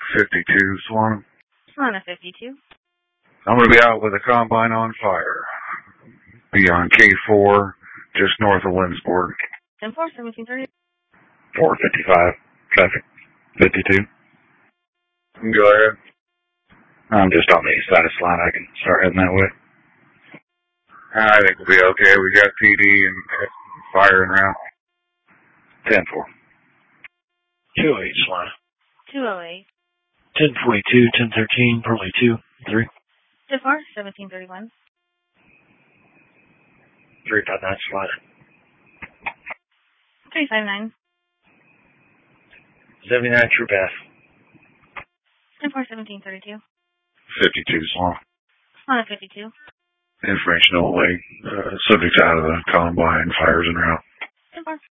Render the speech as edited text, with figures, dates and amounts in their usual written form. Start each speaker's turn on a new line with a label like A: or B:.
A: 52, Swan.
B: On a 52.
A: I'm going to be out with a combine on fire. Be on K4, just north of Lindsborg.
B: 10-4, 1730.
C: 455, traffic 52.
A: Go ahead.
C: I'm just on the east side of Salina. I can start heading that way.
A: I think we'll be okay. We got PD and fire en route.
C: 10-4.
D: 208 Salina.
B: 208.
D: 1042, 1013, Pearly 2, 3.
B: 10-4, 1731.
D: 359 Salina.
B: 359.
D: 79 True Path.
B: 10-4, 1732.
A: 52, Swan.
B: On a 52.
A: Information away. Subject out of the combine, fires en route.
B: 10-4.